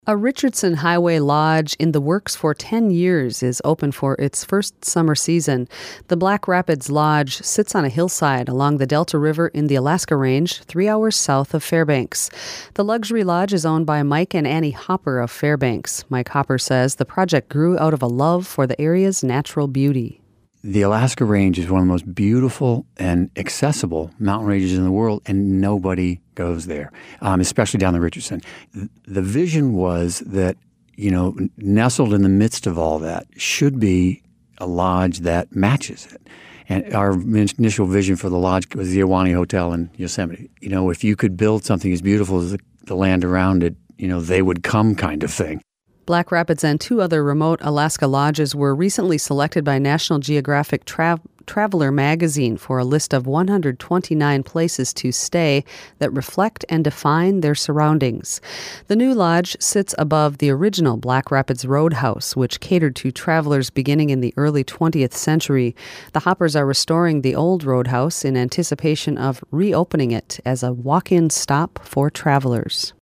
A Richardson Highway Lodge in the works for 10 years is open for its first summer season. The Black Rapids Lodge sits on a hillside along the Delta River in the Alaska Range, 3 hours south of Fairbanks. The luxury lodge is owned by Mike and Annie Hopper of Fairbanks. Mike Hopper says the project grew out of a love for the area's natural beauty. The Alaska Range is one of the most beautiful and accessible mountain ranges in the world, and nobody goes there, especially down the Richardson. The vision was that, nestled in the midst of all that should be a lodge that matches it. And our initial vision for the lodge was the Ahwahnee Hotel in Yosemite. If you could build something as beautiful as the land around it, they would come kind of thing. Black Rapids and 2 other remote Alaska lodges were recently selected by National Geographic Traveler magazine for a list of 129 places to stay that reflect and define their surroundings. The new lodge sits above the original Black Rapids Roadhouse, which catered to travelers beginning in the early 20th century. The Hoppers are restoring the old Roadhouse in anticipation of reopening it as a walk-in stop for travelers.